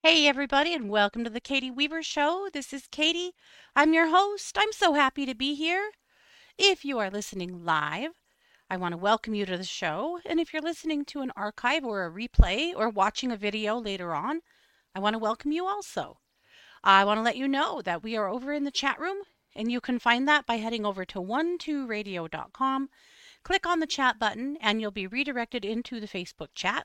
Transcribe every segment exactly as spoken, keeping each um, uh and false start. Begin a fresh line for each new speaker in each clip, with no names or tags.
Hey, everybody, and welcome to the Katie Weaver Show. This is Katie. I'm your host. I'm so happy to be here. If you are listening live, I want to welcome you to the show. And if you're listening to an archive or a replay or watching a video later on, I want to welcome you also. I want to let you know that we are over in the chat room, and you can find that by heading over to one two radio dot com. Click on the chat button, and you'll be redirected into the Facebook chat.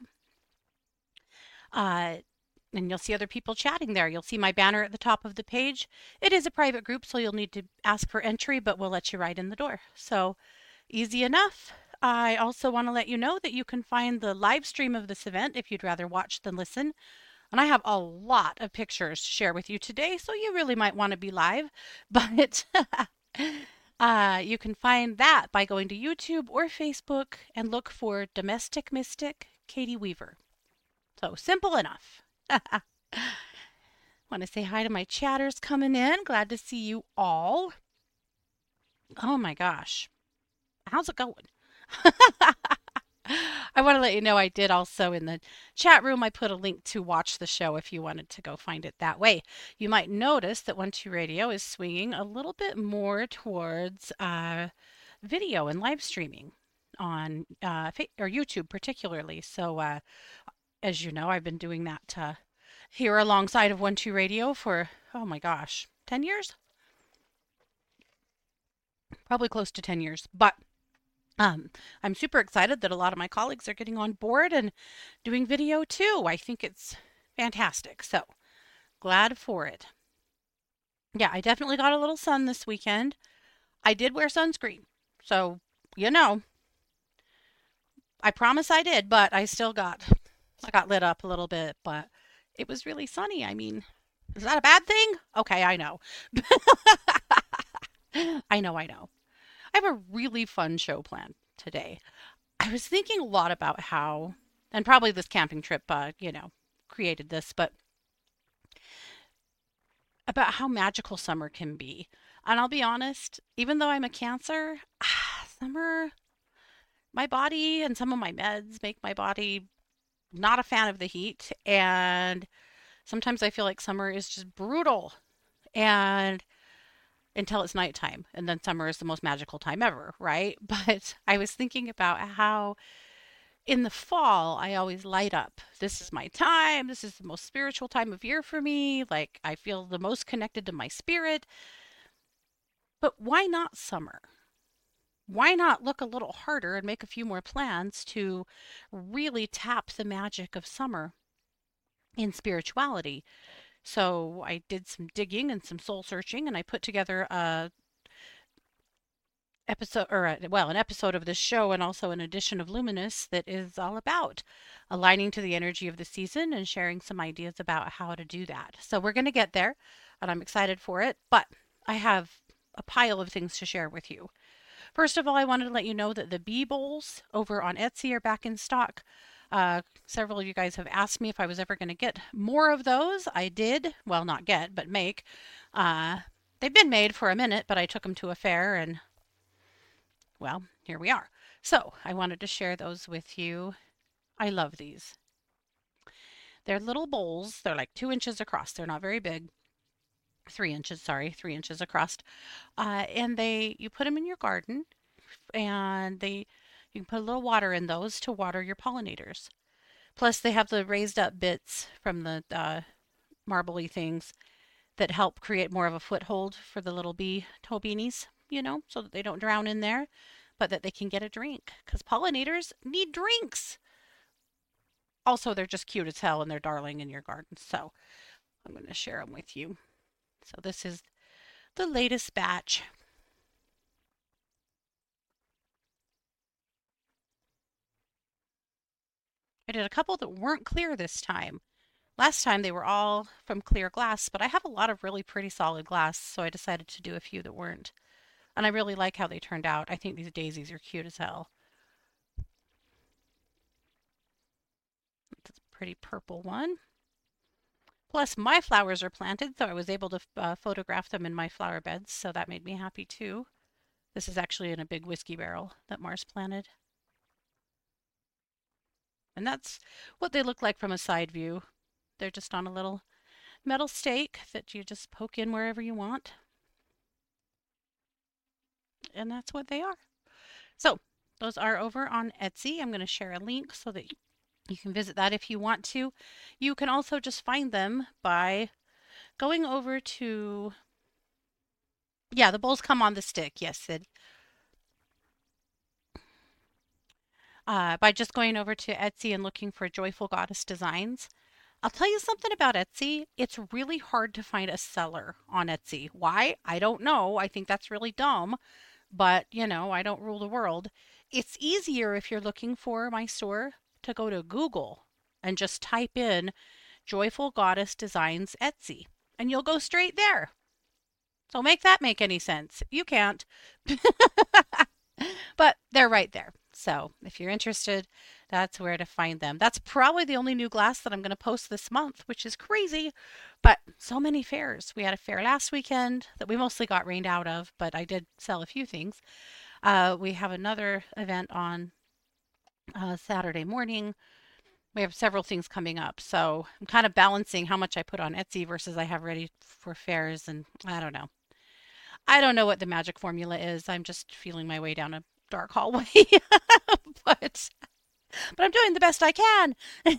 Uh, and you'll see other people chatting there. You'll see my banner at the top of the page. It is a private group, so you'll need to ask for entry, but we'll let you right in the door. So easy enough. I also want to let you know that you can find the live stream of this event if you'd rather watch than listen. And I have a lot of pictures to share with you today, so you really might want to be live. But uh, you can find that by going to YouTube or Facebook and look for Domestic Mystic Katie Weaver. So simple enough. Want to say hi to my chatters coming in. Glad to see you all. Oh my gosh. How's it going? I want to let you know I did also in the chat room, I put a link to watch the show if you wanted to go find it that way. You might notice that one two Radio is swinging a little bit more towards uh, video and live streaming on uh, or YouTube particularly. So uh, as you know, I've been doing that uh, here alongside of one two Radio for, oh my gosh, ten years? Probably close to ten years. But um, I'm super excited that a lot of my colleagues are getting on board and doing video too. I think it's fantastic. So glad for it. Yeah, I definitely got a little sun this weekend. I did wear sunscreen. So, you know, I promise I did, but I still got, I got lit up a little bit, but it was really sunny. I mean, is that a bad thing? Okay, I know. I know, I know. I have a really fun show planned today. I was thinking a lot about how, and probably this camping trip, uh, you know, created this, but about how magical summer can be. And I'll be honest, even though I'm a Cancer, ah, summer, my body and some of my meds make my body not a fan of the heat. And sometimes I feel like summer is just brutal. And until it's nighttime. And then summer is the most magical time ever, right? But I was thinking about how in the fall, I always light up. This is my time. This is the most spiritual time of year for me. Like, I feel the most connected to my spirit. But why not summer? Why not look a little harder and make a few more plans to really tap the magic of summer in spirituality? So I did some digging and some soul searching, and I put together a episode or a, well an episode of this show and also an edition of Luminous that is all about aligning to the energy of the season and sharing some ideas about how to do that. So we're going to get there, and I'm excited for it, but I have a pile of things to share with you. First of all, I wanted to let you know that the bee bowls over on Etsy are back in stock. Uh, several of you guys have asked me if I was ever going to get more of those. I did. Well, not get, but make. Uh, they've been made for a minute, but I took them to a fair and, well, here we are. So I wanted to share those with you. I love these. They're little bowls. They're like two inches across. They're not very big. Three inches, sorry, three inches across. Uh, and they, you put them in your garden, and they, you can put a little water in those to water your pollinators. Plus, they have the raised up bits from the uh, marbly things that help create more of a foothold for the little bee toe beanies, you know, so that they don't drown in there, but that they can get a drink. Because pollinators need drinks. Also, they're just cute as hell and they're darling in your garden. So I'm going to share them with you. So this is the latest batch. I did a couple that weren't clear this time. Last time they were all from clear glass, but I have a lot of really pretty solid glass, so I decided to do a few that weren't. And I really like how they turned out. I think these daisies are cute as hell. That's a pretty purple one. Plus, my flowers are planted, so I was able to uh, photograph them in my flower beds, so that made me happy too. This is actually in a big whiskey barrel that Mars planted. And that's what they look like from a side view. They're just on a little metal stake that you just poke in wherever you want. And that's what they are. So those are over on Etsy. I'm going to share a link so that you can visit that if you want to. You can also just find them by going over to, yeah, the bowls come on the stick. Yes, Sid. Uh, by just going over to Etsy and looking for Joyful Goddess Designs. I'll tell you something about Etsy. It's really hard to find a seller on Etsy. Why? I don't know. I think that's really dumb, but you know, I don't rule the world. It's easier if you're looking for my store to go to Google and just type in Joyful Goddess Designs Etsy, and you'll go straight there. So make that make any sense. You can't. But they're right there. So if you're interested, that's where to find them. That's probably the only new glass that I'm going to post this month, which is crazy. But so many fairs. We had a fair last weekend that we mostly got rained out of, but I did sell a few things. Uh, we have another event on uh, Saturday morning. We have several things coming up. So I'm kind of balancing how much I put on Etsy versus I have ready for fairs. And I don't know. I don't know what the magic formula is. I'm just feeling my way down a dark hallway. but but I'm doing the best I can.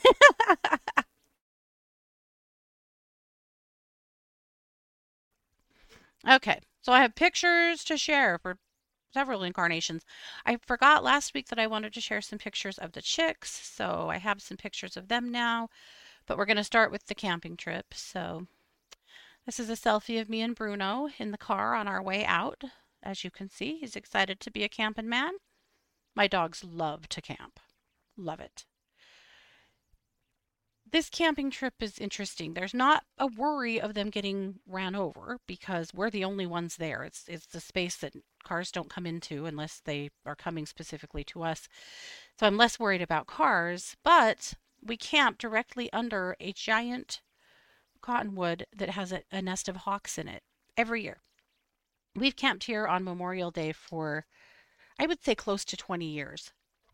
Okay, so I have pictures to share for several incarnations. I forgot last week that I wanted to share some pictures of the chicks, so I have some pictures of them now. But we're going to start with the camping trip. So this is a selfie of me and Bruno in the car on our way out. As you can see, he's excited to be a camping man. My dogs love to camp. Love it. This camping trip is interesting. There's not a worry of them getting ran over because we're the only ones there. It's it's the space that cars don't come into unless they are coming specifically to us. So I'm less worried about cars, but we camp directly under a giant cottonwood that has a, a nest of hawks in it every year. We've camped here on Memorial Day for, I would say, close to twenty years.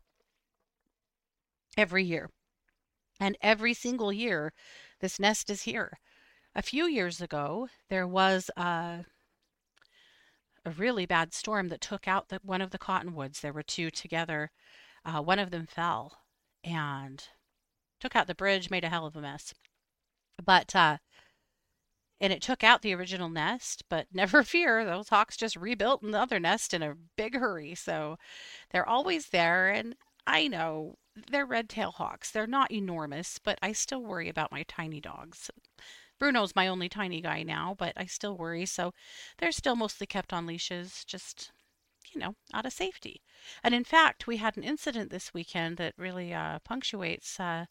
Every year. And every single year, this nest is here. A few years ago, there was a, a really bad storm that took out the, one of the cottonwoods. There were two together. Uh, one of them fell and took out the bridge, made a hell of a mess. But uh, and it took out the original nest, but never fear, those hawks just rebuilt another nest in a big hurry. So they're always there. And I know they're red-tailed hawks. They're not enormous, but I still worry about my tiny dogs. Bruno's my only tiny guy now, but I still worry. So they're still mostly kept on leashes, just, you know, out of safety. And in fact, we had an incident this weekend that really uh, punctuates, uh,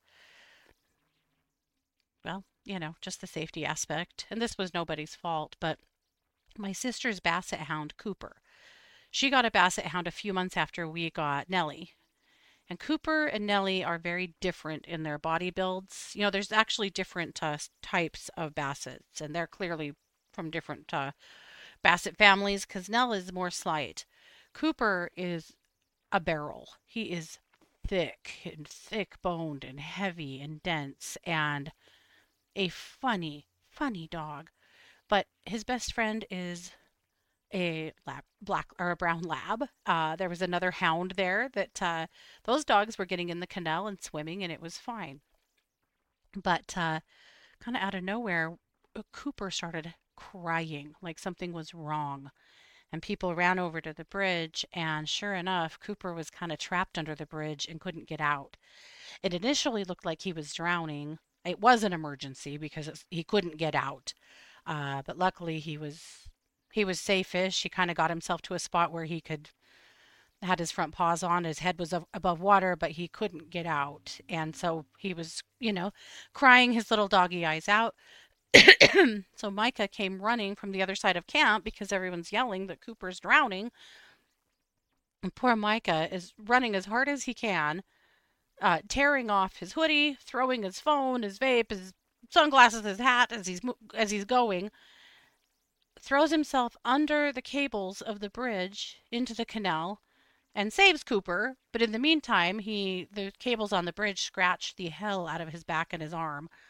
well, you know, just the safety aspect. And this was nobody's fault, but my sister's basset hound, Cooper. She got a basset hound a few months after we got Nellie. And Cooper and Nellie are very different in their body builds. You know, there's actually different uh, types of bassets, and they're clearly from different uh, basset families because Nell is more slight. Cooper is a barrel. He is thick and thick boned and heavy and dense and a funny, funny dog. But his best friend is a lab, black or a brown lab. Uh, there was another hound there that uh, those dogs were getting in the canal and swimming, and it was fine. But uh, kind of out of nowhere, uh, Cooper started crying like something was wrong. And people ran over to the bridge, and sure enough, Cooper was kind of trapped under the bridge and couldn't get out. It initially looked like he was drowning. It was an emergency because it's, he couldn't get out. Uh, but luckily, he was he was safe-ish. He kind of got himself to a spot where he could had his front paws on. His head was above water, but he couldn't get out, and so he was, you know, crying his little doggy eyes out. So Micah came running from the other side of camp because everyone's yelling that Cooper's drowning. And poor Micah is running as hard as he can, uh, tearing off his hoodie, throwing his phone, his vape, his sunglasses, his hat as he's as he's going. Throws himself under the cables of the bridge into the canal and saves Cooper. But in the meantime, he the cables on the bridge scratched the hell out of his back and his arm.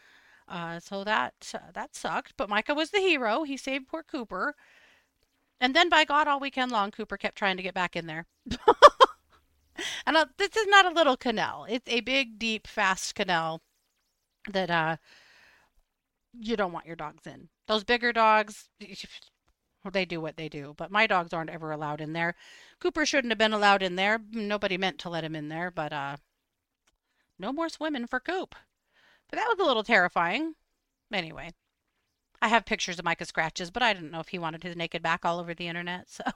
Uh, so that uh, that sucked. But Micah was the hero. He saved poor Cooper. And then by God, all weekend long, Cooper kept trying to get back in there. And uh, this is not a little canal. It's a big, deep, fast canal that uh, you don't want your dogs in. Those bigger dogs, they do what they do. But my dogs aren't ever allowed in there. Cooper shouldn't have been allowed in there. Nobody meant to let him in there. But uh, no more swimming for Coop. But that was a little terrifying. Anyway, I have pictures of Micah scratches, but I didn't know if he wanted his naked back all over the internet. So,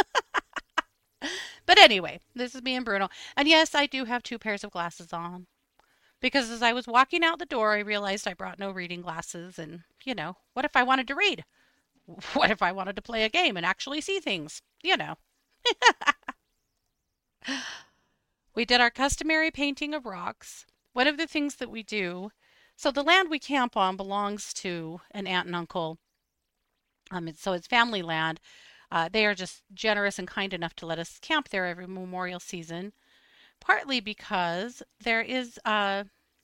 but anyway, this is me and Bruno. And yes, I do have two pairs of glasses on. Because as I was walking out the door, I realized I brought no reading glasses. And, you know, what if I wanted to read? What if I wanted to play a game and actually see things? You know. We did our customary painting of rocks. One of the things that we do, so the land we camp on belongs to an aunt and uncle. Um, it's, so it's family land. Uh, they are just generous and kind enough to let us camp there every Memorial season, partly because there is uh,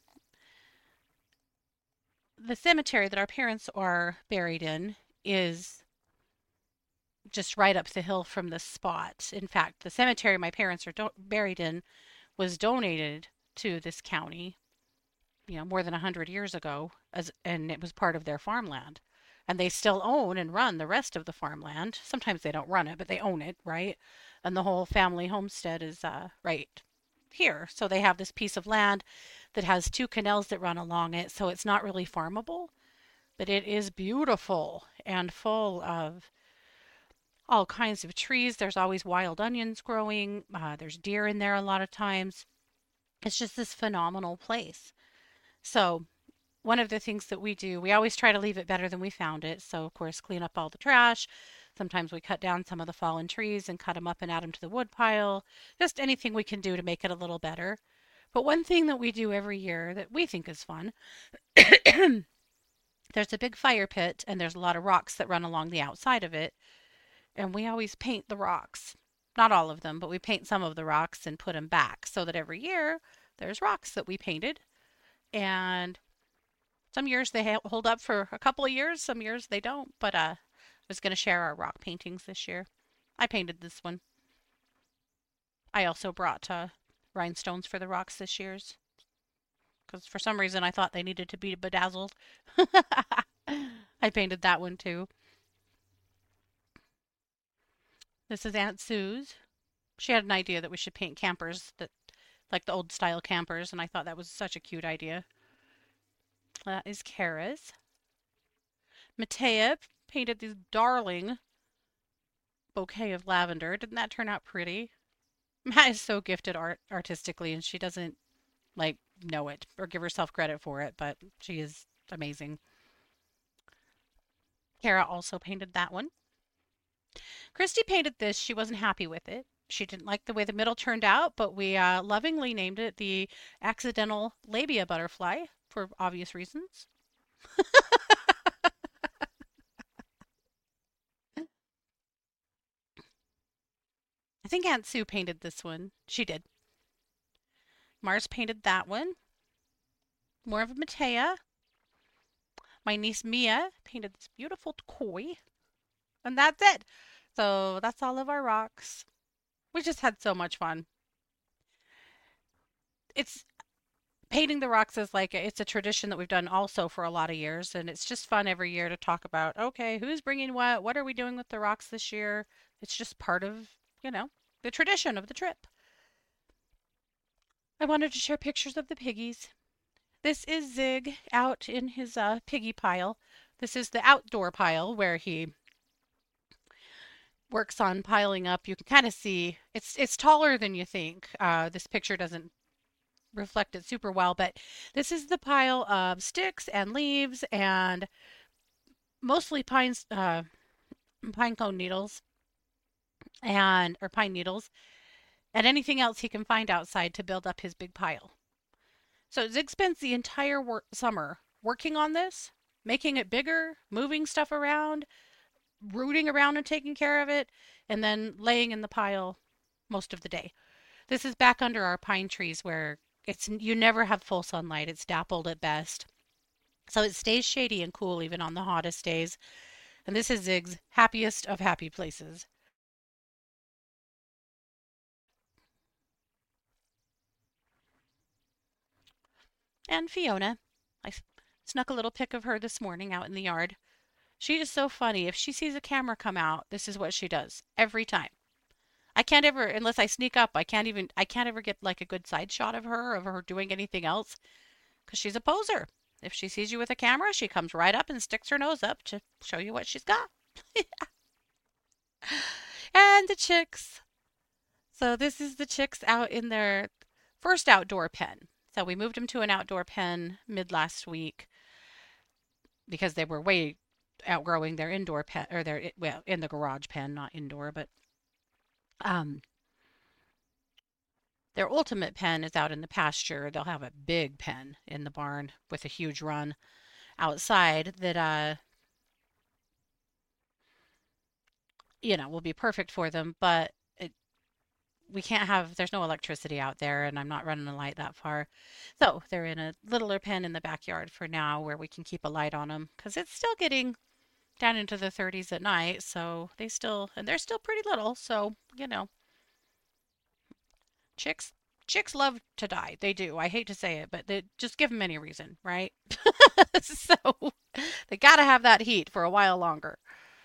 the cemetery that our parents are buried in is just right up the hill from the spot. In fact, the cemetery my parents are do- buried in was donated to this county, you know, more than a hundred years ago, as and it was part of their farmland. And they still own and run the rest of the farmland. Sometimes they don't run it, but they own it, right? And the whole family homestead is uh, right here. So they have this piece of land that has two canals that run along it. So it's not really farmable, but it is beautiful and full of all kinds of trees. There's always wild onions growing. Uh, there's deer in there a lot of times. It's just this phenomenal place. So one of the things that we do, we always try to leave it better than we found it. So, of course, clean up all the trash. Sometimes we cut down some of the fallen trees and cut them up and add them to the wood pile. Just anything we can do to make it a little better. But one thing that we do every year that we think is fun, there's a big fire pit and there's a lot of rocks that run along the outside of it. And we always paint the rocks. Not all of them, but we paint some of the rocks and put them back so that every year there's rocks that we painted. And some years they hold up for a couple of years, some years they don't. But uh, I was going to share our rock paintings this year. I painted this one. I also brought uh, rhinestones for the rocks this year's because for some reason I thought they needed to be bedazzled. I painted that one too. This is Aunt Sue's. She had an idea that we should paint campers that like the old style campers, and I thought that was such a cute idea. That is Kara's. Matea painted this darling bouquet of lavender. Didn't that turn out pretty? Matt is so gifted art artistically, and she doesn't like know it or give herself credit for it, but she is amazing. Kara also painted that one. Christy painted this. She wasn't happy with it. She didn't like the way the middle turned out, but we uh, lovingly named it the accidental labia butterfly for obvious reasons. I think Aunt Sue painted this one. She did. Mars painted that one. More of a Matea. My niece Mia painted this beautiful koi. And that's it. So that's all of our rocks. We just had so much fun. It's painting the rocks is like it's a tradition that we've done also for a lot of years, and it's just fun every year to talk about, okay, who's bringing what? What are we doing with the rocks this year? It's just part of, you know, the tradition of the trip. I wanted to share pictures of the piggies. This is Zig out in his uh, piggy pile. This is the outdoor pile where he works on piling up. You can kind of see it's it's taller than you think. Uh, this picture doesn't reflect it super well, but this is the pile of sticks and leaves and mostly pines, uh, pine cone needles and or pine needles and anything else he can find outside to build up his big pile. So Zig spends the entire work, summer working on this, making it bigger, moving stuff around, rooting around and taking care of it, and then laying in the pile most of the day. This is back under our pine trees where it's you never have full sunlight. It's dappled at best. So it stays shady and cool even on the hottest days. And this is Zig's happiest of happy places. And Fiona, I snuck a little pic of her this morning out in the yard. She is so funny. If she sees a camera come out, this is what she does every time. I can't ever, unless I sneak up, I can't even, I can't ever get like a good side shot of her, of her doing anything else, because she's a poser. If she sees you with a camera, she comes right up and sticks her nose up to show you what she's got. And the chicks. So this is the chicks out in their first outdoor pen. So we moved them to an outdoor pen mid last week because they were way outgrowing their indoor pen, or their, well, in the garage pen, not indoor, but um their ultimate pen is out in the pasture. They'll have a big pen in the barn with a huge run outside that uh you know will be perfect for them, but it, we can't have there's no electricity out there, and I'm not running a light that far. So they're in a littler pen in the backyard for now where we can keep a light on them because it's still getting down into the thirties at night. So they still, and they're still pretty little. So, you know, chicks. Chicks love to die. They do. I hate to say it, but they just give them any reason, right? So they got to have that heat for a while longer.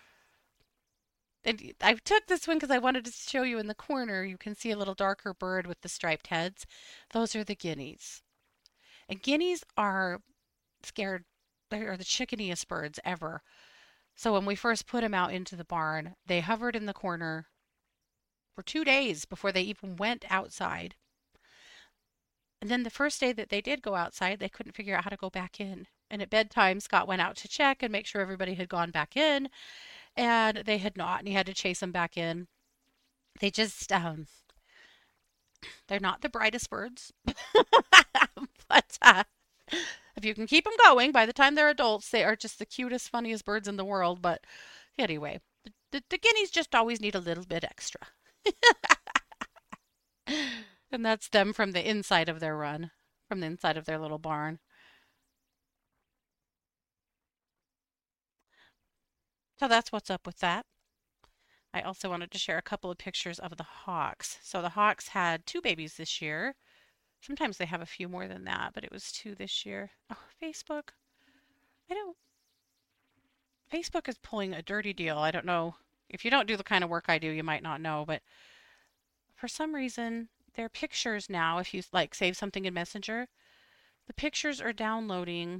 And I took this one because I wanted to show you in the corner. You can see a little darker bird with the striped heads. Those are the guineas. And guineas are scared. They are the chickeniest birds ever. So when we first put them out into the barn, they hovered in the corner for two days before they even went outside. And then the first day that they did go outside, they couldn't figure out how to go back in. And at bedtime, Scott went out to check and make sure everybody had gone back in, and they had not, and he had to chase them back in. They just, um, they're not the brightest birds, but uh, if you can keep them going, by the time they're adults, they are just the cutest, funniest birds in the world. But anyway, the, the, the guineas just always need a little bit extra. And that's them from the inside of their run, from the inside of their little barn. So that's what's up with that. I also wanted to share a couple of pictures of the hawks. So the hawks had two babies this year. Sometimes they have a few more than that, but it was two this year. Oh, Facebook. I don't. Facebook is pulling a dirty deal. I don't know. If you don't do the kind of work I do, you might not know, but for some reason, their pictures now, if you like save something in Messenger, the pictures are downloading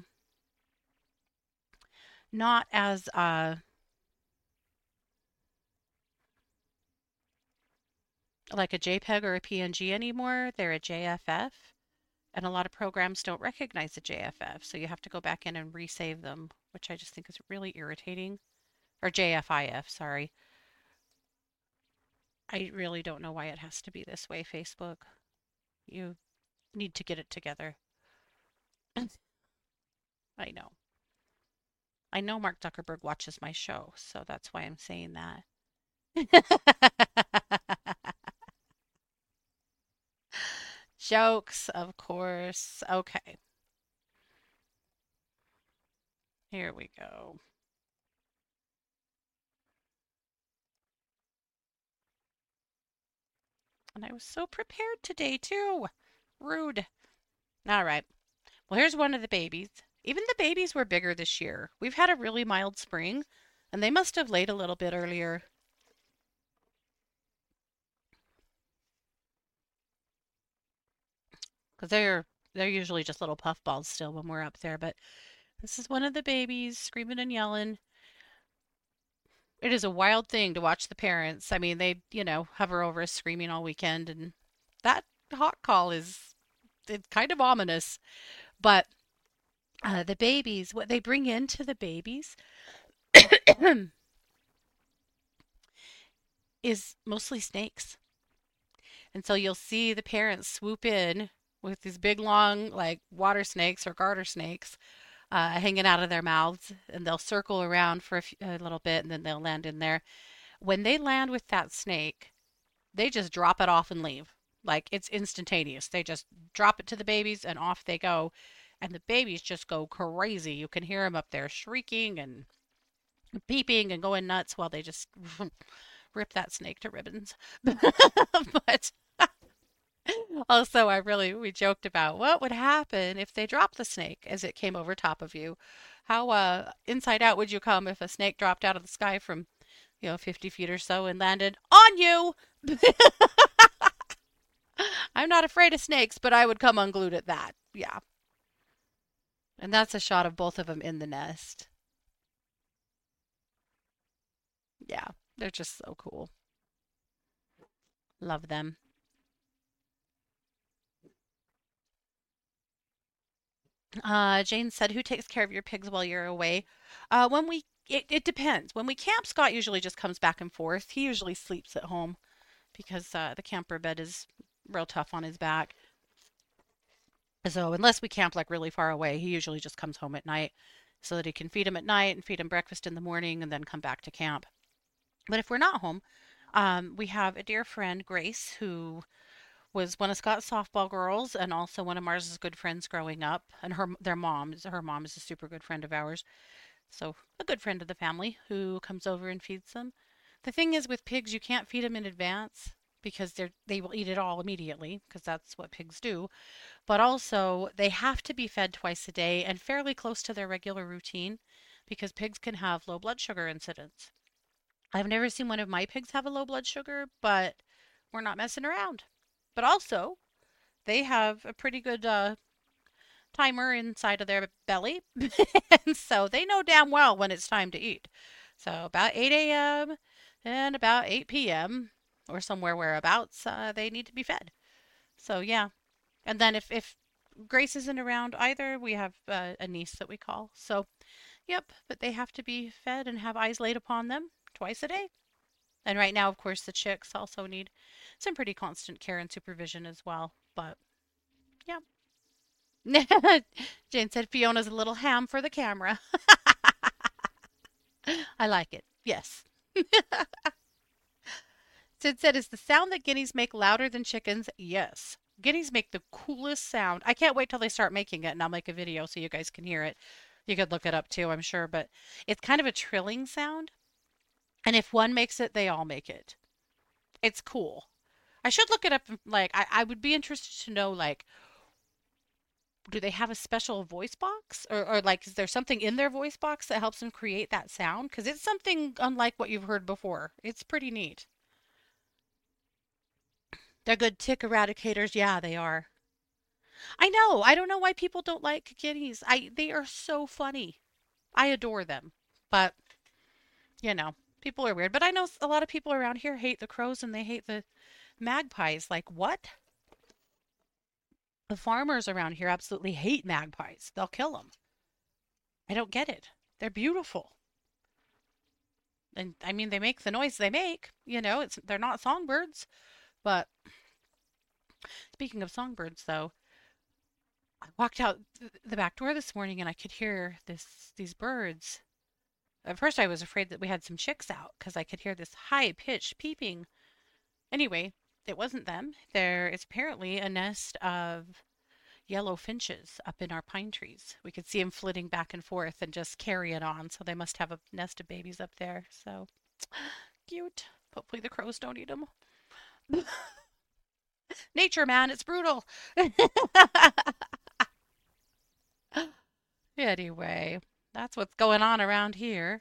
not as uh like a JPEG or a P N G anymore. They're a J F F, and a lot of programs don't recognize the J F F, so you have to go back in and resave them, which I just think is really irritating. Or J F I F, sorry. I really don't know why it has to be this way, Facebook. You need to get it together. I know. I know Mark Zuckerberg watches my show, so that's why I'm saying that. Jokes, of course. Okay, here we go. And I was so prepared today, too. Rude. All right. Well, here's one of the babies. Even the babies were bigger this year. We've had a really mild spring, and they must have laid a little bit earlier because they're they're usually just little puffballs still when we're up there. But this is one of the babies screaming and yelling. It is a wild thing to watch the parents. I mean, they, you know, hover over us screaming all weekend, and that hawk call is it's kind of ominous. But uh, the babies, what they bring into the babies is mostly snakes. And so you'll see the parents swoop in with these big, long, like water snakes or garter snakes uh, hanging out of their mouths, and they'll circle around for a, few, a little bit, and then they'll land in there. When they land with that snake, they just drop it off and leave. Like it's instantaneous. They just drop it to the babies and off they go. and the babies just go crazy. You can hear them up there shrieking and peeping and going nuts while they just rip that snake to ribbons. But also, I really, we joked about what would happen if they dropped the snake as it came over top of you. How uh, inside out would you come if a snake dropped out of the sky from, you know, fifty feet or so and landed on you? I'm not afraid of snakes, but I would come unglued at that. Yeah. And that's a shot of both of them in the nest. Yeah. They're just so cool. Love them. Uh, Jane said, "Who takes care of your pigs while you're away?" Uh, when we, it, it depends. When we camp, Scott usually just comes back and forth. He usually sleeps at home because uh, the camper bed is real tough on his back. So unless we camp like really far away, he usually just comes home at night so that he can feed him at night and feed him breakfast in the morning and then come back to camp. But if we're not home, um, we have a dear friend, Grace, who was one of Scott's softball girls and also one of Mars's good friends growing up. And her their mom, her mom is a super good friend of ours. So a good friend of the family who comes over and feeds them. The thing is with pigs, you can't feed them in advance because they're they will eat it all immediately because that's what pigs do. But also they have to be fed twice a day and fairly close to their regular routine because pigs can have low blood sugar incidents. I've never seen one of my pigs have a low blood sugar, but we're not messing around. But also, they have a pretty good uh, timer inside of their belly, and so they know damn well when it's time to eat. So about eight a m and about eight p m or somewhere whereabouts, uh, they need to be fed. So yeah, and then if if Grace isn't around either, we have uh, a niece that we call. So yep, but they have to be fed and have eyes laid upon them twice a day. And right now, of course, the chicks also need some pretty constant care and supervision as well. But yeah. Jane said Fiona's a little ham for the camera. I like it. Yes. Sid said, is the sound that guineas make louder than chickens? Yes. Guineas make the coolest sound. I can't wait till they start making it and I'll make a video so you guys can hear it. You could look it up too, I'm sure, but it's kind of a trilling sound. And if one makes it, they all make it. It's cool. I should look it up. Like, I, I would be interested to know, like, do they have a special voice box? Or, or, like, is there something in their voice box that helps them create that sound? Because it's something unlike what you've heard before. It's pretty neat. They're good tick eradicators. Yeah, they are. I know. I don't know why people don't like guineas. I They are so funny. I adore them. But, you know, people are weird. But I know a lot of people around here hate the crows and they hate the magpies. Like, what? The farmers around here absolutely hate magpies. They'll kill them. I don't get it. They're beautiful. And I mean, they make the noise they make. You know, it's they're not songbirds. But speaking of songbirds, though, I walked out the back door this morning and I could hear this these birds. At first, I was afraid that we had some chicks out because I could hear this high-pitched peeping. Anyway, it wasn't them. There is apparently a nest of yellow finches up in our pine trees. We could see them flitting back and forth and just carrying on. So they must have a nest of babies up there. So cute. Hopefully the crows don't eat them. Nature, man, it's brutal. Anyway, that's what's going on around here.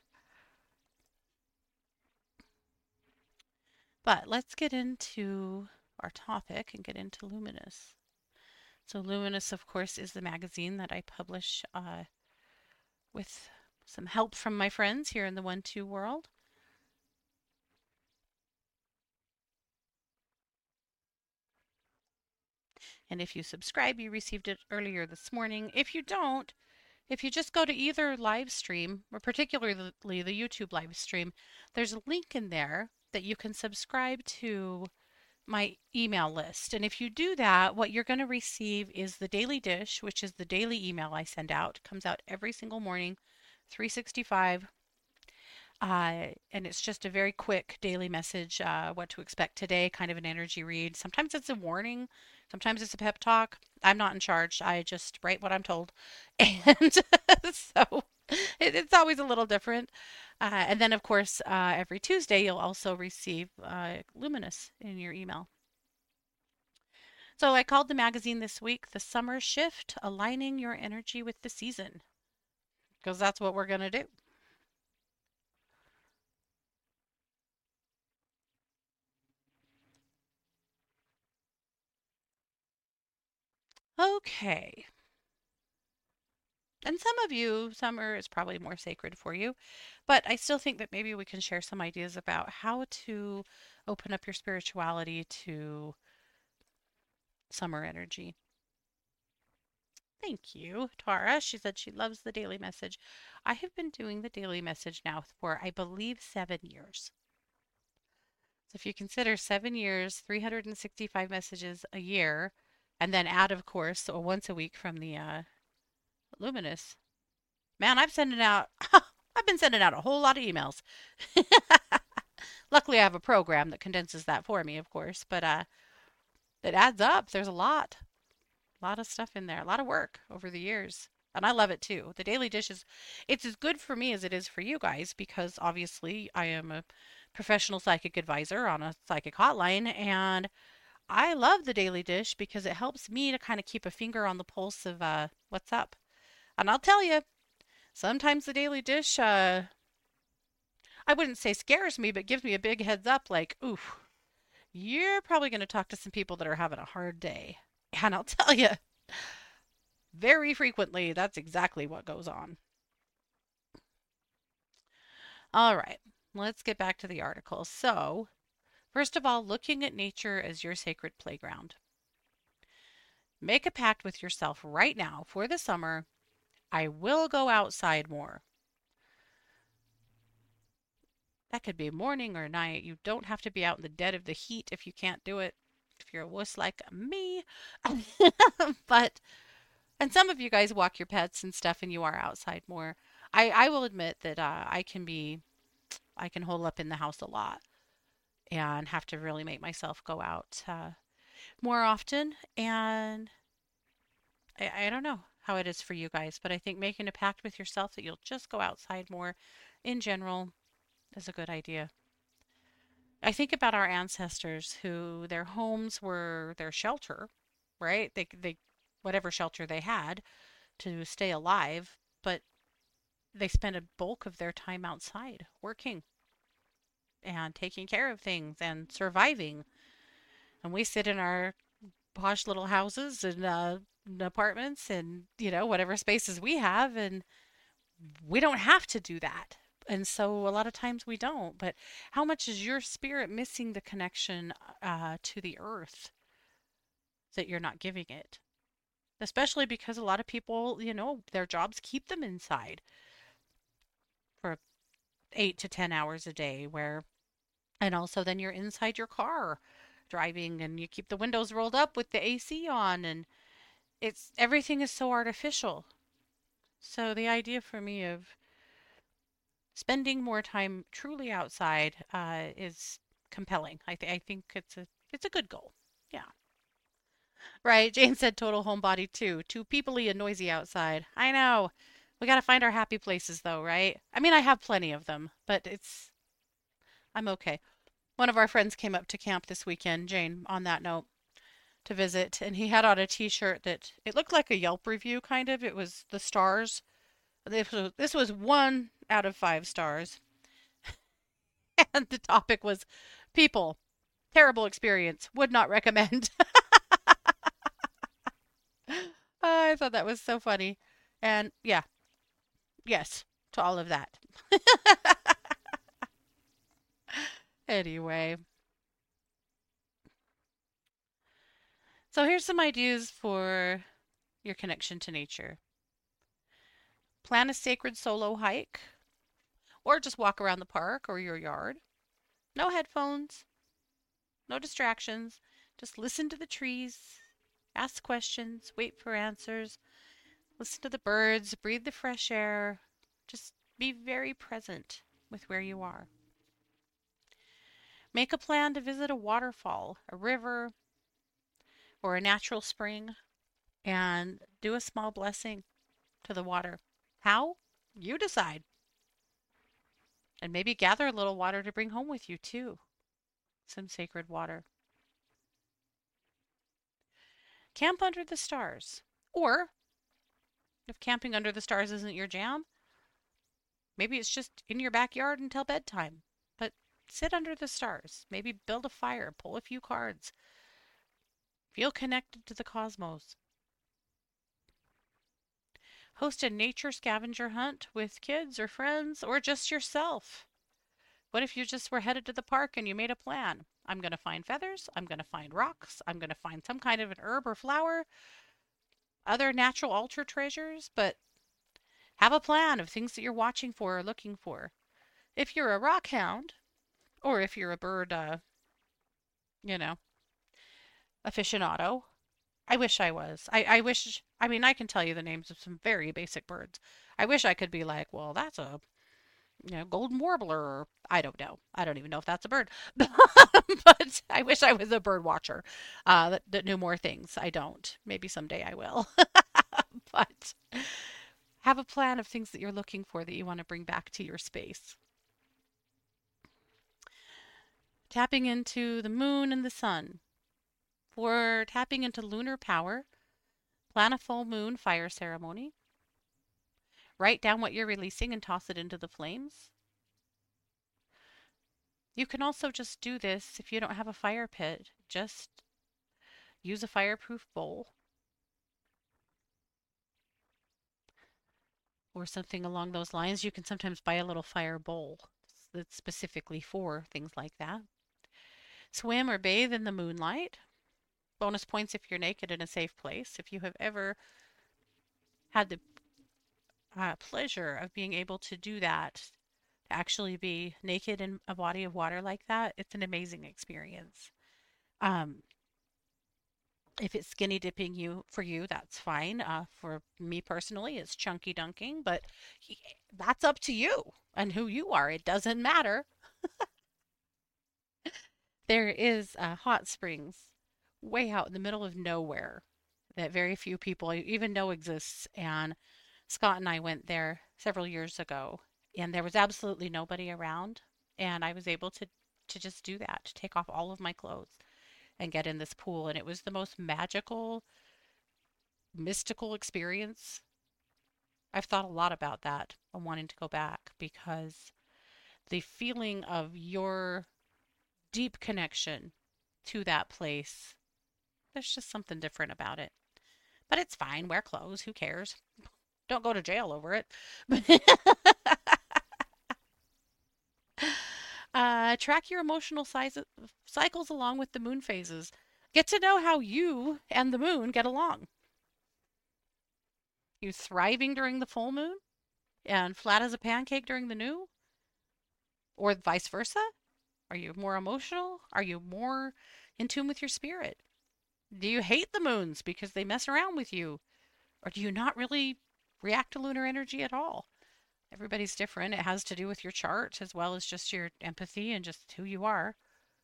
But let's get into our topic and get into Luminous. So Luminous, of course, is the magazine that I publish uh, with some help from my friends here in the one two world. And if you subscribe, you received it earlier this morning. If you don't, if you just go to either live stream, or particularly the YouTube live stream, there's a link in there that you can subscribe to my email list. And if you do that, what you're going to receive is the Daily Dish, which is the daily email I send out. It comes out every single morning, three sixty-five. Uh, and it's just a very quick daily message, uh, what to expect today, kind of an energy read. Sometimes it's a warning, sometimes it's a pep talk. I'm not in charge. I just write what I'm told. And so it, it's always a little different. Uh, and then, of course, uh, every Tuesday, you'll also receive uh, Luminous in your email. So I called the magazine this week The Summer Shift, Aligning Your Energy with the Season, because that's what we're going to do. Okay. And some of you, summer is probably more sacred for you, but I still think that maybe we can share some ideas about how to open up your spirituality to summer energy. Thank you, Tara. She said she loves the daily message. I have been doing the daily message now for, I believe, seven years. So if you consider seven years, three hundred sixty-five messages a year, and then add, of course, so once a week from the uh, Luminous, man, I'm sending out, I've been sending out a whole lot of emails. Luckily, I have a program that condenses that for me, of course, but uh, it adds up. There's a lot, a lot of stuff in there, a lot of work over the years. And I love it too. The Daily Dish is, it's as good for me as it is for you guys because obviously I am a professional psychic advisor on a psychic hotline. And I love the Daily Dish because it helps me to kind of keep a finger on the pulse of uh, what's up. And I'll tell you, sometimes the Daily Dish, uh, I wouldn't say scares me, but gives me a big heads up like, ooh, you're probably going to talk to some people that are having a hard day. And I'll tell you, very frequently, that's exactly what goes on. All right, let's get back to the article. So, first of all, looking at nature as your sacred playground. Make a pact with yourself right now for the summer. I will go outside more. That could be morning or night. You don't have to be out in the dead of the heat if you can't do it. If you're a wuss like me. But and some of you guys walk your pets and stuff and you are outside more. I I will admit that uh, I can be I can hole up in the house a lot and have to really make myself go out uh, more often. And I, I don't know how it is for you guys, but I think making a pact with yourself that you'll just go outside more in general is a good idea. I think about our ancestors who their homes were their shelter, right? They they whatever shelter they had to stay alive, but they spent a bulk of their time outside working and taking care of things and surviving. And we sit in our posh little houses and uh, apartments and, you know, whatever spaces we have, and we don't have to do that. And so a lot of times we don't. But how much is your spirit missing the connection uh, to the earth that you're not giving it? Especially because a lot of people, you know, their jobs keep them inside for eight to ten hours a day, where, and also then you're inside your car driving and you keep the windows rolled up with the A C on, and it's everything is so artificial. So the idea for me of spending more time truly outside uh, is compelling. I, th- I think it's a it's a good goal. Yeah. Right. Jane said total homebody too. Too peoply and noisy outside. I know. We got to find our happy places though, right? I mean, I have plenty of them, but it's I'm okay. One of our friends came up to camp this weekend, Jane, on that note, to visit, and he had on a t-shirt that it looked like a Yelp review kind of. It was the stars. This was, this was one out of five stars. And the topic was people, terrible experience, would not recommend. I thought that was so funny. And yeah, yes, to all of that. Anyway, so here's some ideas for your connection to nature. Plan a sacred solo hike or just walk around the park or your yard. No headphones, no distractions. Just listen to the trees, ask questions, wait for answers, listen to the birds, breathe the fresh air. Just be very present. with where you are. Make a plan to visit a waterfall, a river, or a natural spring and do a small blessing to the water. How? You decide. And maybe gather a little water to bring home with you, too. Some sacred water. Camp under the stars. Or, if camping under the stars isn't your jam, maybe it's just in your backyard until bedtime. But sit under the stars. Maybe build a fire, pull a few cards. Feel connected to the cosmos. Host a nature scavenger hunt with kids or friends or just yourself. What if you just were headed to the park and you made a plan? I'm going to find feathers. I'm going to find rocks. I'm going to find some kind of an herb or flower, other natural altar treasures, but have a plan of things that you're watching for or looking for. If you're a rock hound, or if you're a bird, uh, you know, aficionado, I wish I was. I, I wish, I mean, I can tell you the names of some very basic birds. I wish I could be like, well, that's a, you know, golden warbler, or I don't know. I don't even know if that's a bird. But I wish I was a bird watcher uh, that, that knew more things. I don't. Maybe someday I will. But have a plan of things that you're looking for that you want to bring back to your space. Tapping into the moon and the sun. For tapping into lunar power, plan a full moon fire ceremony. Write down what you're releasing and toss it into the flames. You can also just do this if you don't have a fire pit. Just use a fireproof bowl or something along those lines. You can sometimes buy a little fire bowl that's specifically for things like that. Swim or bathe in the moonlight. Bonus points if you're naked in a safe place. If you have ever had the uh, pleasure of being able to do that, to actually be naked in a body of water like that, it's an amazing experience. Um, if it's skinny dipping you for you, that's fine. Uh, for me personally, it's chunky dunking, but he, that's up to you and who you are. It doesn't matter. There is uh, hot springs way out in the middle of nowhere that very few people even know exists. And Scott and I went there several years ago, and there was absolutely nobody around. And I was able to, to just do that, to take off all of my clothes and get in this pool. And it was the most magical, mystical experience. I've thought a lot about that and wanting to go back because the feeling of your deep connection to that place, there's just something different about it. But it's fine. Wear clothes. Who cares? Don't go to jail over it. uh, track your emotional size- cycles along with the moon phases. Get to know how you and the moon get along. You thriving during the full moon and flat as a pancake during the new? Or vice versa? Are you more emotional? Are you more in tune with your spirit? Do you hate the moons because they mess around with you? Or do you not really react to lunar energy at all? Everybody's different. It has to do with your chart as well as just your empathy and just who you are.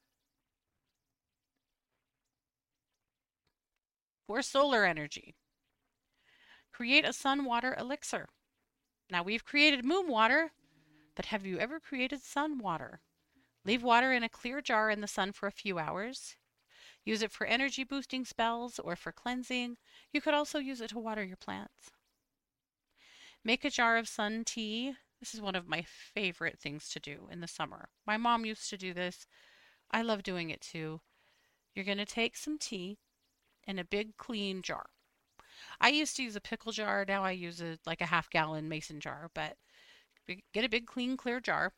For solar energy, create a sun water elixir. Now we've created moon water, but have you ever created sun water? Leave water in a clear jar in the sun for a few hours. Use it for energy boosting spells or for cleansing. You could also use it to water your plants. Make a jar of sun tea. This is one of my favorite things to do in the summer. My mom used to do this. I love doing it too. You're going to take some tea in a big clean jar. I used to use a pickle jar. Now I use a like a half gallon mason jar, but get a big clean clear jar.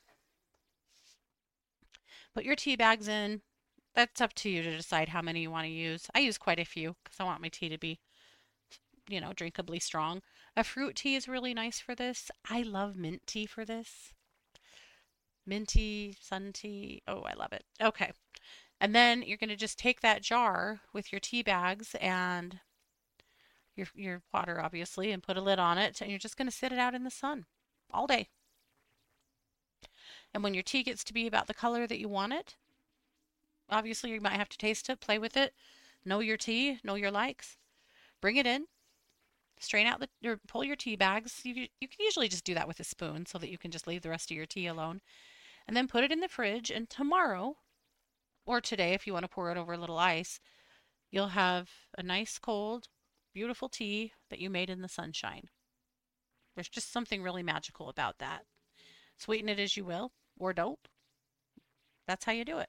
Put your tea bags in. That's up to you to decide how many you want to use. I use quite a few because I want my tea to be, you know, drinkably strong. A fruit tea is really nice for this. I love mint tea for this. Mint tea, sun tea. Oh, I love it. Okay. And then you're going to just take that jar with your tea bags and your your water, obviously, and put a lid on it. And you're just going to sit it out in the sun all day. And when your tea gets to be about the color that you want it, obviously you might have to taste it, play with it, know your tea, know your likes. Bring it in, strain out the or pull your tea bags. You you can usually just do that with a spoon so that you can just leave the rest of your tea alone. And then put it in the fridge, and tomorrow or today if you want to pour it over a little ice, you'll have a nice cold, beautiful tea that you made in the sunshine. There's just something really magical about that. Sweeten it as you will, or don't. That's how you do it.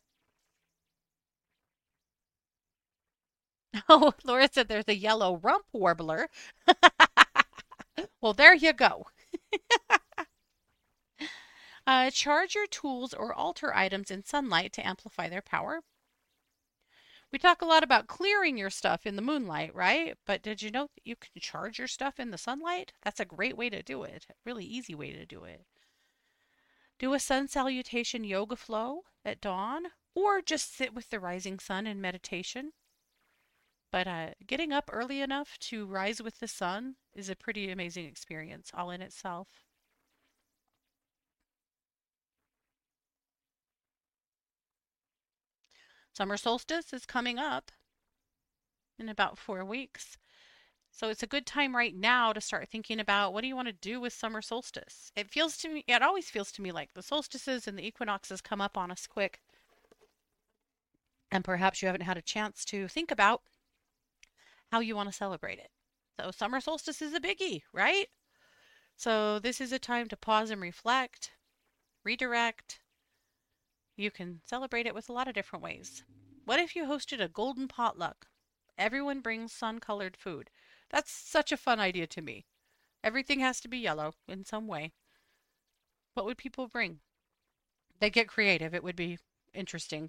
Oh, Laura said there's a yellow rump warbler. Well, there you go. Uh, charge your tools or altar items in sunlight to amplify their power. We talk a lot about clearing your stuff in the moonlight, right? But did you know that you can charge your stuff in the sunlight? That's a great way to do it. A really easy way to do it. Do a sun salutation yoga flow at dawn, or just sit with the rising sun in meditation. But uh, getting up early enough to rise with the sun is a pretty amazing experience all in itself. Summer solstice is coming up in about four weeks. So it's a good time right now to start thinking about what do you want to do with summer solstice. It feels to me, it always feels to me like the solstices and the equinoxes come up on us quick. And perhaps you haven't had a chance to think about how you want to celebrate it. So summer solstice is a biggie, right? So this is a time to pause and reflect, redirect. You can celebrate it with a lot of different ways. What if you hosted a golden potluck? Everyone brings sun-colored food. That's such a fun idea to me. Everything has to be yellow in some way. What would people bring? They get creative. It would be interesting.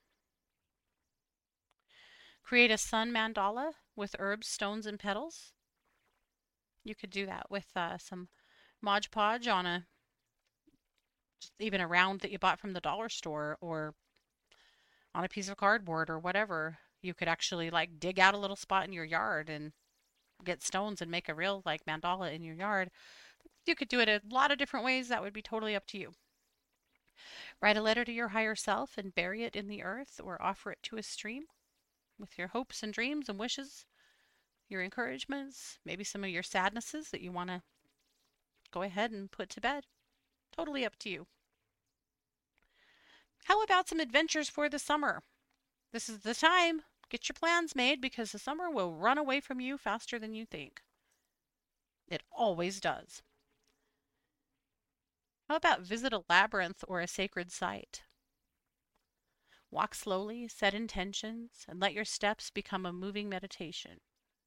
Create a sun mandala with herbs, stones, and petals. You could do that with uh, some Mod Podge on a, just even a round that you bought from the dollar store or on a piece of cardboard or whatever. You could actually like dig out a little spot in your yard and get stones and make a real like mandala in your yard. You could do it a lot of different ways. That would be totally up to you. Write a letter to your higher self and bury it in the earth or offer it to a stream with your hopes and dreams and wishes, your encouragements, maybe some of your sadnesses that you want to go ahead and put to bed. Totally up to you. How about some adventures for the summer? This is the time. Get your plans made because the summer will run away from you faster than you think. It always does. How about visit a labyrinth or a sacred site? Walk slowly, set intentions, and let your steps become a moving meditation.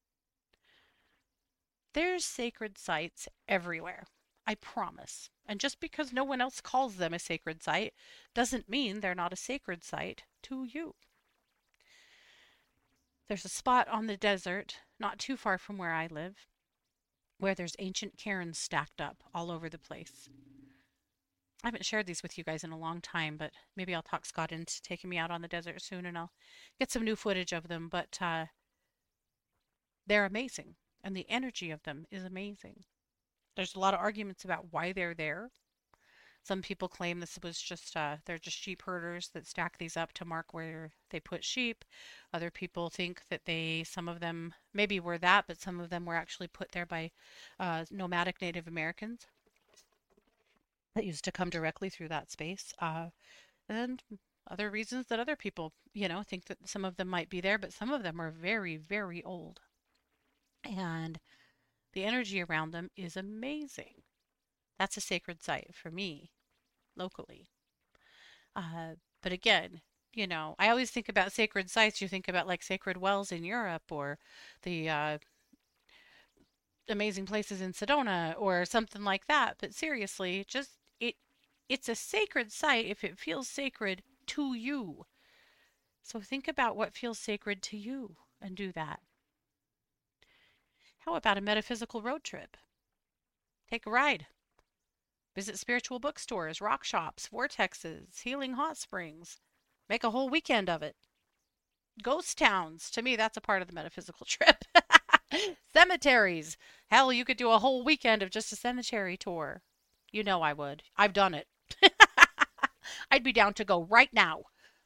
There's sacred sites everywhere, I promise. And just because no one else calls them a sacred site doesn't mean they're not a sacred site to you. There's a spot on the desert, not too far from where I live, where there's ancient cairns stacked up all over the place. I haven't shared these with you guys in a long time, but maybe I'll talk Scott into taking me out on the desert soon and I'll get some new footage of them. But uh, they're amazing, and the energy of them is amazing. There's a lot of arguments about why they're there. Some people claim this was just, uh, they're just sheep herders that stack these up to mark where they put sheep. Other people think that they, some of them maybe were that, but some of them were actually put there by uh, nomadic Native Americans that used to come directly through that space. Uh, and other reasons that other people, you know, think that some of them might be there, but some of them are very, very old. And the energy around them is amazing. That's a sacred site for me, locally. Uh, but again, you know, I always think about sacred sites. You think about like sacred wells in Europe or the uh, amazing places in Sedona or something like that. But seriously, just it it's a sacred site if it feels sacred to you. So think about what feels sacred to you and do that. How about a metaphysical road trip? Take a ride. Visit spiritual bookstores, rock shops, vortexes, healing hot springs. Make a whole weekend of it. Ghost towns. To me, that's a part of the metaphysical trip. Cemeteries. Hell, you could do a whole weekend of just a cemetery tour. You know I would. I've done it. I'd be down to go right now.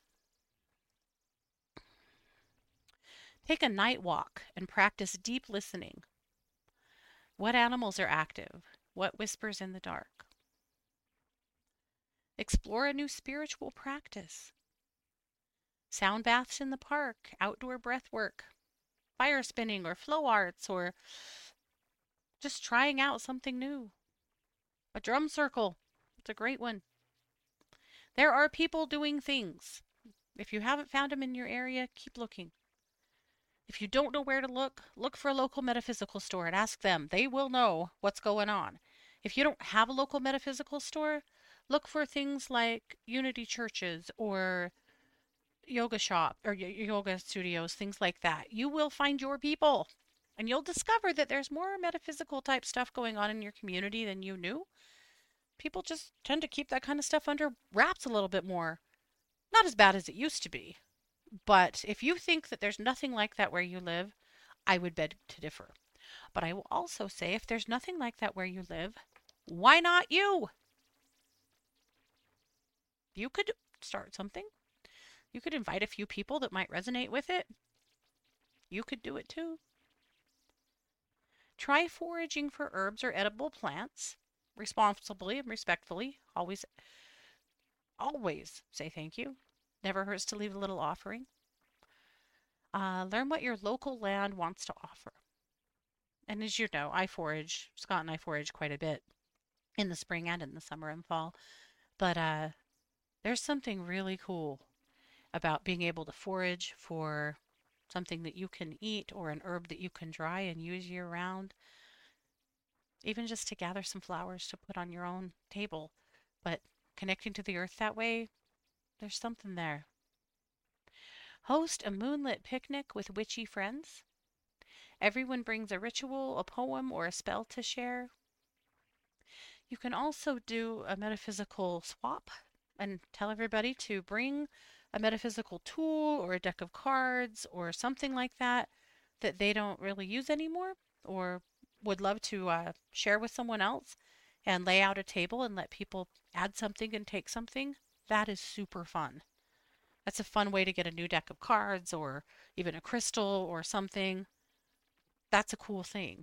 Take a night walk and practice deep listening. What animals are active? What whispers in the dark? Explore a new spiritual practice. Sound baths in the park, outdoor breath work, fire spinning or flow arts, or just trying out something new. A drum circle. It's a great one. There are people doing things. If you haven't found them in your area, keep looking. If you don't know where to look, look for a local metaphysical store and ask them. They will know what's going on. If you don't have a local metaphysical store, look for things like Unity churches or yoga shop or yoga studios, things like that. You will find your people and you'll discover that there's more metaphysical type stuff going on in your community than you knew. People just tend to keep that kind of stuff under wraps a little bit more. Not as bad as it used to be. But if you think that there's nothing like that where you live, I would beg to differ. But I will also say if there's nothing like that where you live, why not you? You could start something. You could invite a few people that might resonate with it. You could do it too. Try foraging for herbs or edible plants responsibly and respectfully. Always, always say thank you. Never hurts to leave a little offering. Uh, learn what your local land wants to offer. And as you know, I forage, Scott and I forage quite a bit in the spring and in the summer and fall. But uh, there's something really cool about being able to forage for something that you can eat or an herb that you can dry and use year round. Even just to gather some flowers to put on your own table. But connecting to the earth that way, there's something there. Host a moonlit picnic with witchy friends. Everyone brings a ritual, a poem, or a spell to share. You can also do a metaphysical swap and tell everybody to bring a metaphysical tool or a deck of cards or something like that that they don't really use anymore or would love to uh, share with someone else and lay out a table and let people add something and take something. That is super fun. That's a fun way to get a new deck of cards or even a crystal or something. That's a cool thing.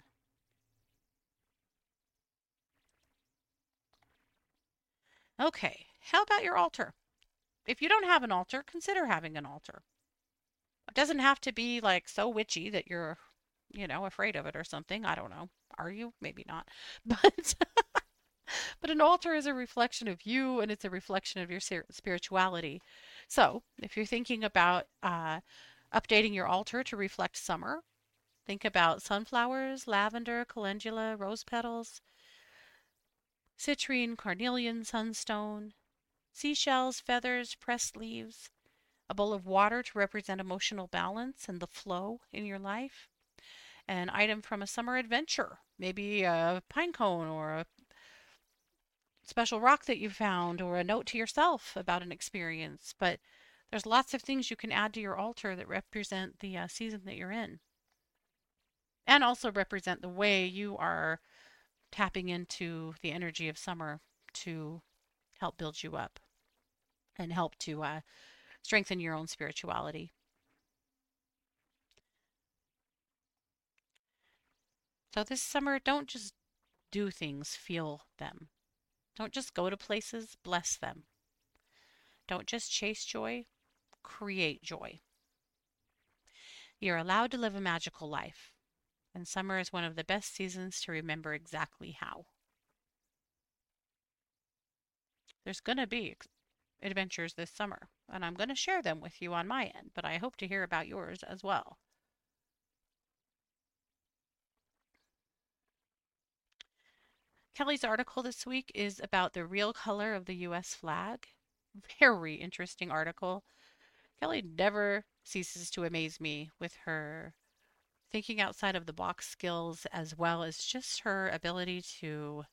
Okay, how about your altar? If you don't have an altar, consider having an altar. It doesn't have to be like so witchy that you're, you know, afraid of it or something. I don't know. Are you? Maybe not. But but an altar is a reflection of you and it's a reflection of your spirituality. So, if you're thinking about uh, updating your altar to reflect summer, think about sunflowers, lavender, calendula, rose petals, citrine, carnelian, sunstone, seashells, feathers, pressed leaves, a bowl of water to represent emotional balance and the flow in your life, an item from a summer adventure, maybe a pine cone or a special rock that you found or a note to yourself about an experience. But there's lots of things you can add to your altar that represent the uh, season that you're in and also represent the way you are tapping into the energy of summer to help build you up and help to uh, strengthen your own spirituality. So this summer, don't just do things, feel them. Don't just go to places, bless them. Don't just chase joy, create joy. You're allowed to live a magical life, and summer is one of the best seasons to remember exactly how. There's going to be adventures this summer, and I'm going to share them with you on my end, but I hope to hear about yours as well. Kelly's article this week is about the real color of the U S flag. Very interesting article. Kelly never ceases to amaze me with her thinking outside of the box skills as well as just her ability to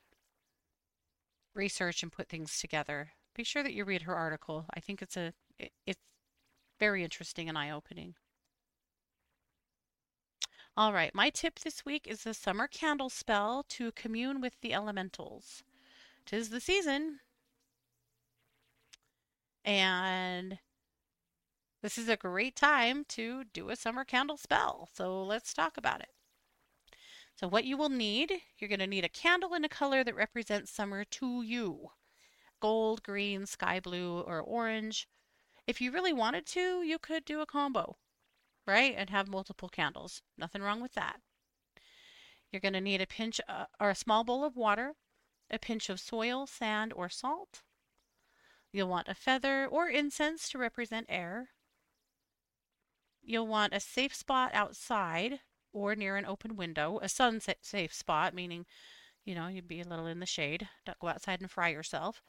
research and put things together. Be sure that you read her article. I think it's a it, it's very interesting and eye-opening. All right, my tip this week is the summer candle spell to commune with the elementals. 'Tis the season. And this is a great time to do a summer candle spell. So let's talk about it. So what you will need, you're going to need a candle in a color that represents summer to you. Gold, green, sky blue, or orange. If you really wanted to, you could do a combo, right? And have multiple candles. Nothing wrong with that. You're going to need a pinch uh, or a small bowl of water, a pinch of soil, sand, or salt. You'll want a feather or incense to represent air. You'll want a safe spot outside or near an open window, a sun safe spot, meaning, you know, you'd be a little in the shade. Don't go outside and fry yourself.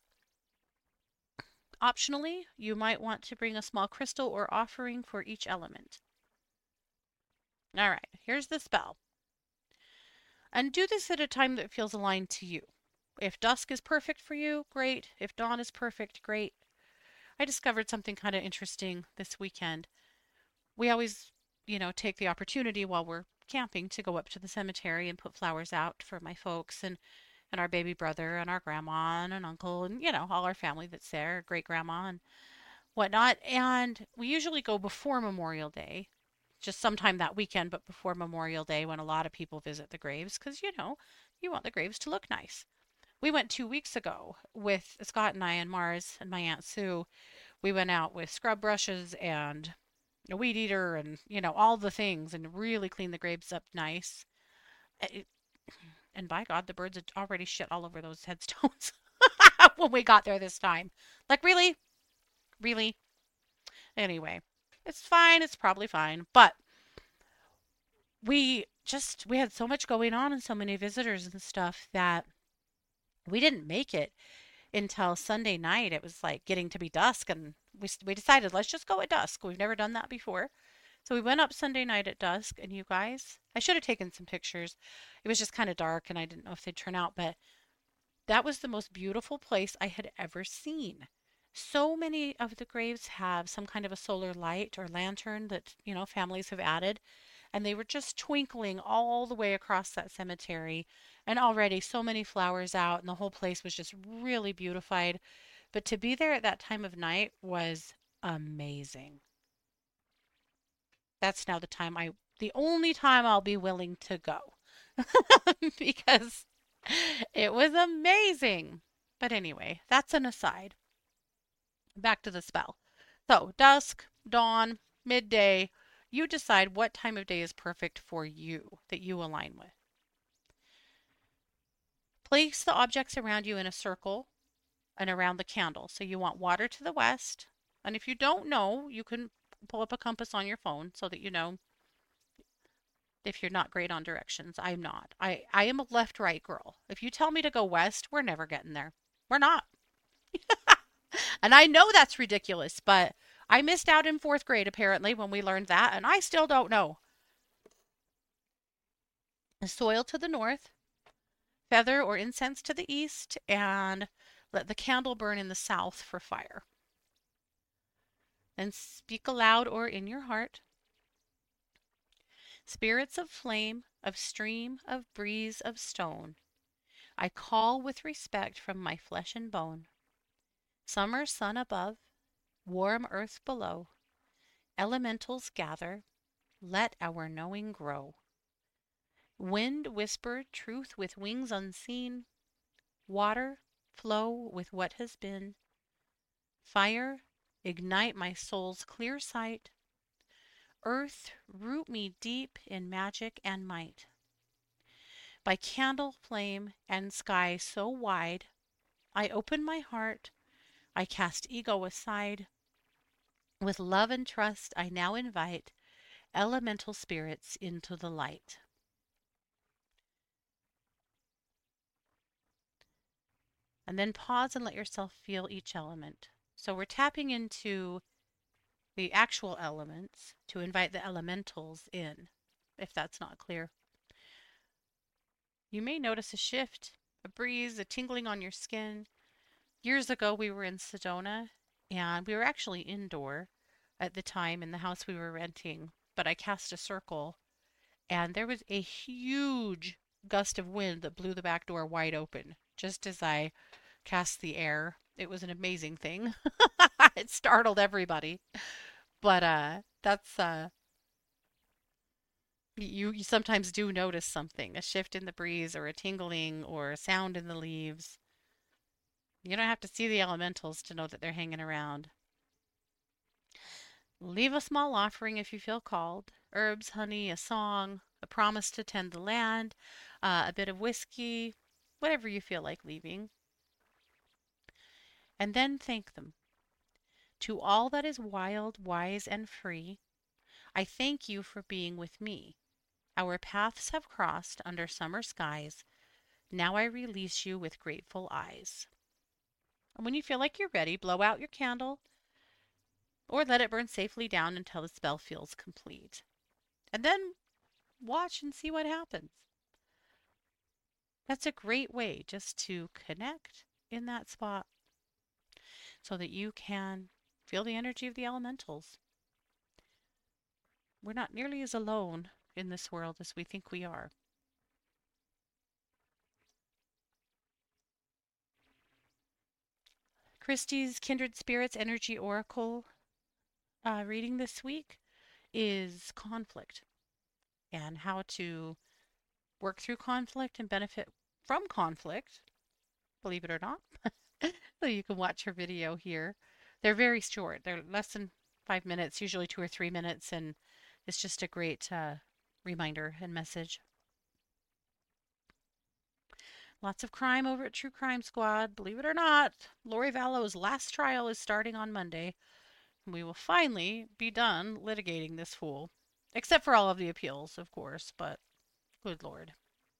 Optionally, you might want to bring a small crystal or offering for each element. All right, here's the spell. And do this at a time that feels aligned to you. If dusk is perfect for you, great. If dawn is perfect, great. I discovered something kind of interesting this weekend. We always, you know, take the opportunity while we're camping to go up to the cemetery and put flowers out for my folks and, and our baby brother and our grandma and an uncle and, you know, all our family that's there, great grandma and whatnot. And we usually go before Memorial Day, just sometime that weekend, but before Memorial Day when a lot of people visit the graves because, you know, you want the graves to look nice. We went two weeks ago with Scott and I and Mars and my Aunt Sue. We went out with scrub brushes and a weed eater and, you know, all the things and really cleaned the graves up nice. It, and by God, the birds had already shit all over those headstones when we got there this time. Like, really? Really? Anyway, it's fine. It's probably fine. But we just, we had so much going on and so many visitors and stuff that we didn't make it until Sunday night. It was like getting to be dusk, and we we decided let's just go at dusk. We've never done that before. So we went up Sunday night at dusk, and you guys, I should have taken some pictures. It was just kind of dark, and I didn't know if they'd turn out, but that was the most beautiful place I had ever seen. So many of the graves have some kind of a solar light or lantern that, you know, families have added, and they were just twinkling all the way across that cemetery. And already so many flowers out, and the whole place was just really beautified. But to be there at that time of night was amazing. That's now the time I, the only time I'll be willing to go because it was amazing. But anyway, that's an aside. Back to the spell. So, dusk, dawn, midday, you decide what time of day is perfect for you that you align with. Place the objects around you in a circle and around the candle. So you want water to the west. And if you don't know, you can pull up a compass on your phone so that you know if you're not great on directions. I'm not. I, I am a left right girl. If you tell me to go west, we're never getting there. We're not. And I know that's ridiculous, but I missed out in fourth grade apparently when we learned that, and I still don't know. The soil to the north, feather or incense to the east, and let the candle burn in the south for fire. Then speak aloud or in your heart. Spirits of flame, of stream, of breeze, of stone, I call with respect from my flesh and bone. Summer sun above, warm earth below, elementals gather, let our knowing grow. Wind whisper truth with wings unseen, water flow with what has been. Fire ignite my soul's clear sight, earth root me deep in magic and might. By candle flame and sky so wide, I open my heart, I cast ego aside. With love and trust I now invite elemental spirits into the light. And then pause and let yourself feel each element. So we're tapping into the actual elements to invite the elementals in, if that's not clear. You may notice a shift, a breeze, a tingling on your skin. Years ago, we were in Sedona, and we were actually indoor at the time in the house we were renting, but I cast a circle, and there was a huge gust of wind that blew the back door wide open just as I cast the air. It was an amazing thing. It startled everybody. But uh that's uh you you sometimes do notice something, a shift in the breeze or a tingling or a sound in the leaves. You don't have to see the elementals to know that they're hanging around. Leave a small offering if you feel called. Herbs, honey, a song, a promise to tend the land, uh, a bit of whiskey, whatever you feel like leaving. And then thank them. To all that is wild, wise, and free, I thank you for being with me. Our paths have crossed under summer skies. Now I release you with grateful eyes. And when you feel like you're ready, blow out your candle or let it burn safely down until the spell feels complete. And then watch and see what happens. That's a great way just to connect in that spot so that you can feel the energy of the elementals. We're not nearly as alone in this world as we think we are. Christie's Kindred Spirits Energy Oracle uh, reading this week is conflict and how to work through conflict and benefit from conflict, believe it or not. So you can watch her video here. They're very short. They're less than five minutes, usually two or three minutes, and it's just a great uh, reminder and message. Lots of crime over at True Crime Squad. Believe it or not, Lori Vallow's last trial is starting on Monday. And we will finally be done litigating this fool. Except for all of the appeals, of course, but good lord.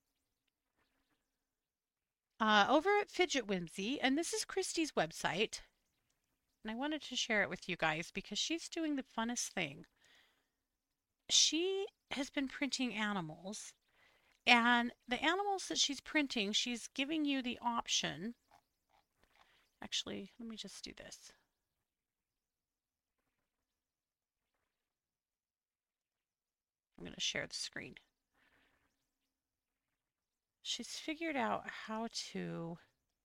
Uh, over at Fidget Whimsy, and this is Christie's website, and I wanted to share it with you guys because she's doing the funnest thing. She has been printing animals, and the animals that she's printing, she's giving you the option. Actually, let me just do this. I'm going to share the screen. She's figured out how to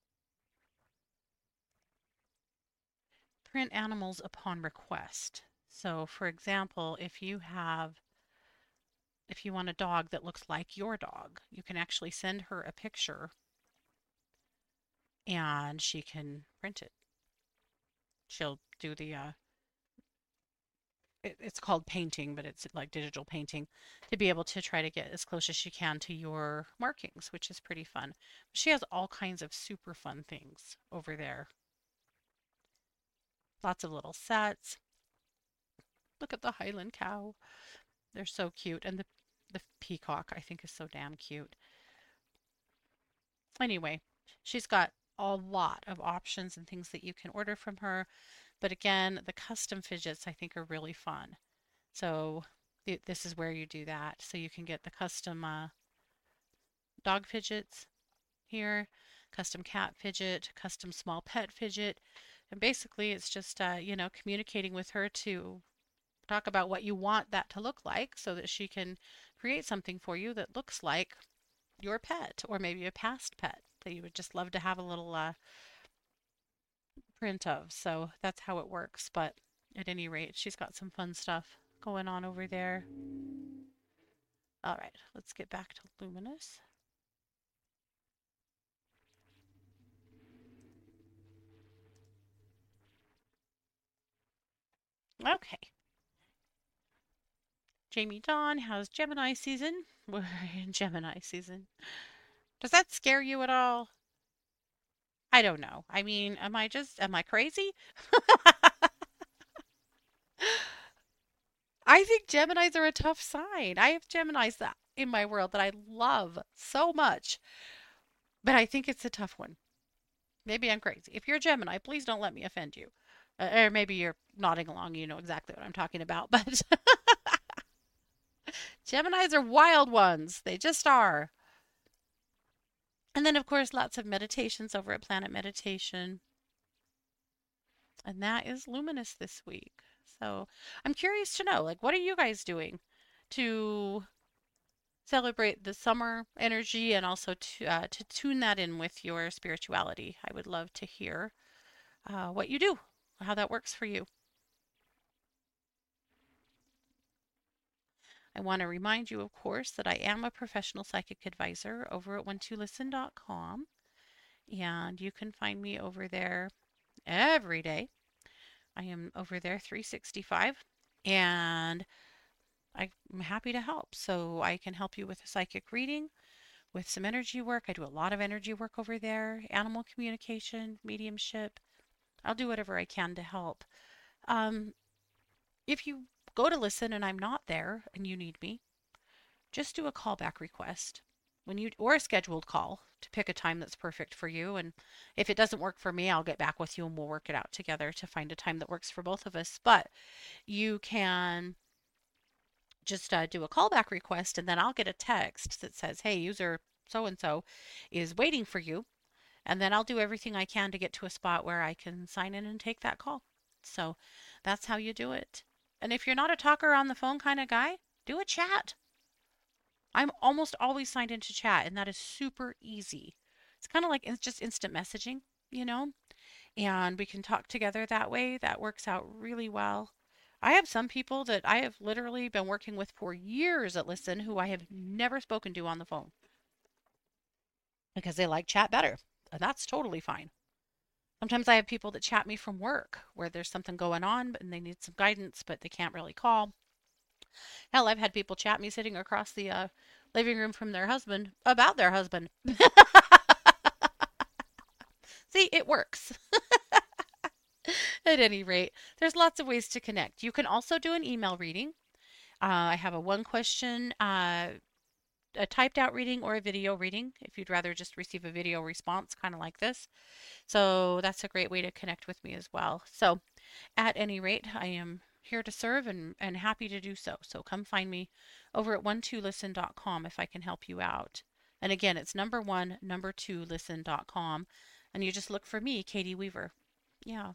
print animals upon request. So, for example, if you have if you want a dog that looks like your dog, you can actually send her a picture and she can print it. She'll do the uh it, it's called painting, but it's like digital painting to be able to try to get as close as she can to your markings, which is pretty fun. She has all kinds of super fun things over there. Lots of little sets. Look at the Highland cow. They're so cute. And the, the peacock, I think, is so damn cute. Anyway, she's got a lot of options and things that you can order from her. But again, the custom fidgets, I think, are really fun. So th this is where you do that. So you can get the custom uh, dog fidgets here, custom cat fidget, custom small pet fidget. And basically, it's just, uh, you know, communicating with her to talk about what you want that to look like so that she can create something for you that looks like your pet or maybe a past pet that you would just love to have a little uh, print of. So that's how it works. But at any rate, she's got some fun stuff going on over there. All right, let's get back to Luminous. Okay. Jamie Dawn has Gemini season. We're in Gemini season. Does that scare you at all? I don't know. I mean, am I just, am I crazy? I think Geminis are a tough sign. I have Geminis that in my world that I love so much, but I think it's a tough one. Maybe I'm crazy. If you're a Gemini, please don't let me offend you. Uh, or maybe you're nodding along, you know exactly what I'm talking about, but Geminis are wild ones. They just are. And then, of course, lots of meditations over at Planet Meditation. And that is Luminous this week. So I'm curious to know, like, what are you guys doing to celebrate the summer energy and also to uh, to tune that in with your spirituality? I would love to hear. uh, what you do, how that works for you. I want to remind you, of course, that I am a professional psychic advisor over at one two listen dot com, and you can find me over there every day. I am over there three sixty-five, and I'm happy to help. So I can help you with a psychic reading, with some energy work. I do a lot of energy work over there, animal communication, mediumship. I'll do whatever I can to help. Um, if you go to listen and I'm not there and you need me, just do a callback request when you or a scheduled call to pick a time that's perfect for you. And if it doesn't work for me, I'll get back with you and we'll work it out together to find a time that works for both of us. But you can just uh, do a callback request, and then I'll get a text that says, hey, user so and so is waiting for you. And then I'll do everything I can to get to a spot where I can sign in and take that call. So that's how you do it. And if you're not a talker on the phone kind of guy, do a chat. I'm almost always signed into chat, and that is super easy. It's kind of like it's just instant messaging, you know, and we can talk together that way. That works out really well. I have some people that I have literally been working with for years at Listen who I have never spoken to on the phone because they like chat better. And that's totally fine. Sometimes I have people that chat me from work where there's something going on and they need some guidance, but they can't really call. Hell, I've had people chat me sitting across the uh, living room from their husband about their husband. See, it works. At any rate, there's lots of ways to connect. You can also do an email reading. Uh, I have a one question, uh, a typed out reading, or a video reading if you'd rather just receive a video response, kind of like this. So that's a great way to connect with me as well. So at any rate, I am here to serve and, and happy to do so. So come find me over at one two listen dot com if I can help you out. And again, it's number one, number two listen dot com. And you just look for me, Katie Weaver. Yeah.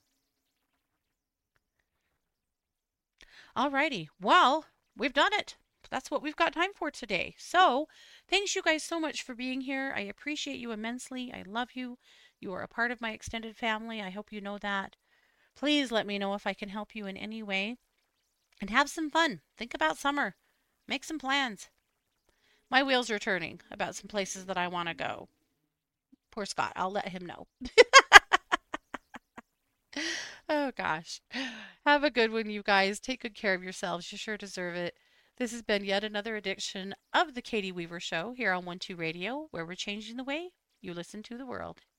Alrighty. Well, we've done it. That's what we've got time for today. So, thanks you guys so much for being here. I appreciate you immensely. I love you. You are a part of my extended family. I hope you know that. Please let me know if I can help you in any way. And have some fun. Think about summer. Make some plans. My wheels are turning about some places that I want to go. Poor Scott. I'll let him know. Oh gosh. Have a good one, you guys. Take good care of yourselves. You sure deserve it. This has been yet another edition of The Katie Weaver Show here on one two Radio, where we're changing the way you listen to the world.